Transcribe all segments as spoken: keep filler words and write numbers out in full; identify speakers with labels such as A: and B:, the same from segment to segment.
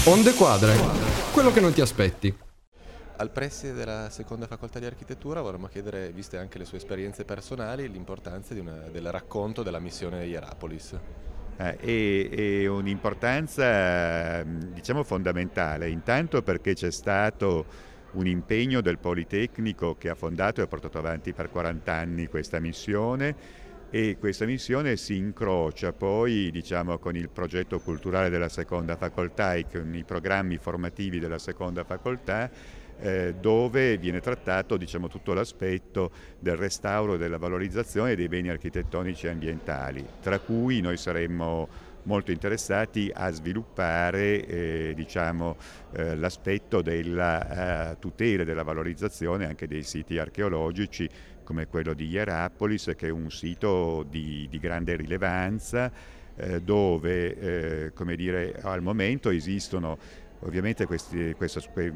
A: Onde Quadre, quello che non ti aspetti.
B: Al preside della seconda facoltà di architettura vorremmo chiedere, viste anche le sue esperienze personali, l'importanza di una, del racconto della missione Hierapolis.
C: Eh, è, è un'importanza diciamo fondamentale, intanto perché c'è stato un impegno del Politecnico che ha fondato e ha portato avanti per quaranta anni questa missione, e questa missione si incrocia poi diciamo con il progetto culturale della seconda facoltà e con i programmi formativi della seconda facoltà, eh, dove viene trattato diciamo tutto l'aspetto del restauro e della valorizzazione dei beni architettonici e ambientali, tra cui noi saremmo molto interessati a sviluppare eh, diciamo, eh, l'aspetto della eh, tutela e della valorizzazione anche dei siti archeologici come quello di Hierapolis, che è un sito di, di grande rilevanza eh, dove eh, come dire, al momento esistono ovviamente questi, questa,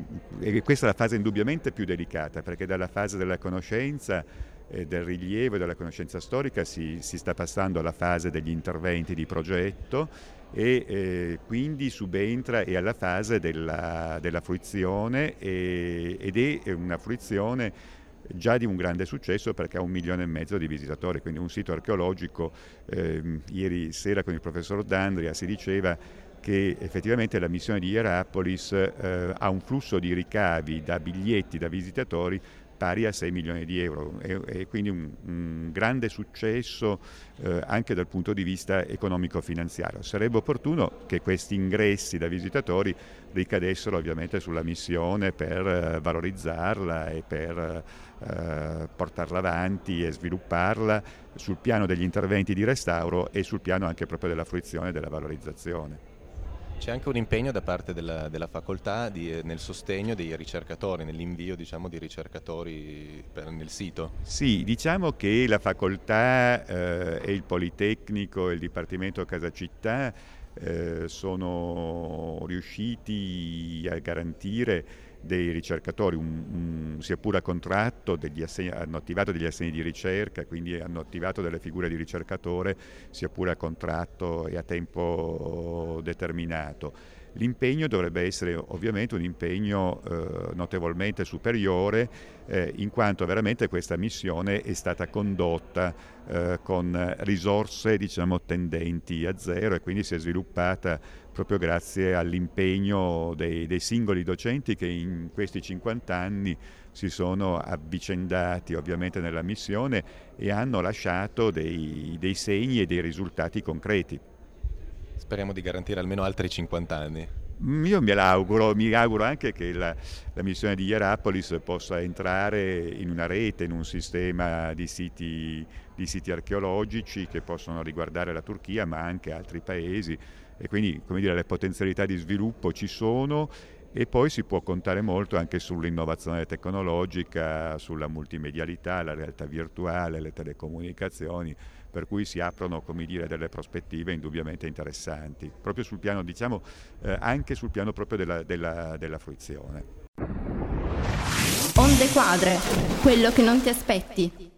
C: e questa è la fase indubbiamente più delicata, perché dalla fase della conoscenza e del rilievo e della conoscenza storica si, si sta passando alla fase degli interventi di progetto e eh, quindi subentra e alla fase della, della fruizione e, ed è una fruizione già di un grande successo perché ha un milione e mezzo di visitatori, quindi un sito archeologico. Eh, ieri sera con il professor D'Andria si diceva che effettivamente la missione di Hierapolis eh, ha un flusso di ricavi da biglietti da visitatori pari a sei milioni di euro e, e quindi un, un grande successo eh, anche dal punto di vista economico-finanziario. Sarebbe opportuno che questi ingressi da visitatori ricadessero ovviamente sulla missione per eh, valorizzarla e per eh, portarla avanti e svilupparla sul piano degli interventi di restauro e sul piano anche proprio della fruizione e della valorizzazione.
B: C'è anche un impegno da parte della, della facoltà di, nel sostegno dei ricercatori, nell'invio diciamo, di ricercatori per, nel sito?
C: Sì, diciamo che la facoltà eh, e il Politecnico e il Dipartimento Casa Città eh, sono riusciti a garantire dei ricercatori, un, un, sia pure a contratto, degli assegni, hanno attivato degli assegni di ricerca, quindi hanno attivato delle figure di ricercatore, sia pure a contratto e a tempo determinato. L'impegno dovrebbe essere ovviamente un impegno eh, notevolmente superiore, eh, in quanto veramente questa missione è stata condotta eh, con risorse diciamo, tendenti a zero e quindi si è sviluppata proprio grazie all'impegno dei, dei singoli docenti che in questi cinquanta anni si sono avvicendati ovviamente nella missione e hanno lasciato dei, dei segni e dei risultati concreti.
B: Speriamo di garantire almeno altri cinquanta anni.
C: Io me l'auguro, mi auguro anche che la, la missione di Hierapolis possa entrare in una rete, in un sistema di siti, di siti archeologici che possono riguardare la Turchia ma anche altri paesi e quindi come dire, le potenzialità di sviluppo ci sono e poi si può contare molto anche sull'innovazione tecnologica, sulla multimedialità, la realtà virtuale, le telecomunicazioni, per cui si aprono come dire, delle prospettive indubbiamente interessanti, proprio sul piano, diciamo, eh, anche sul piano proprio della, della, della fruizione.
D: Onde Quadre, quello che non ti aspetti.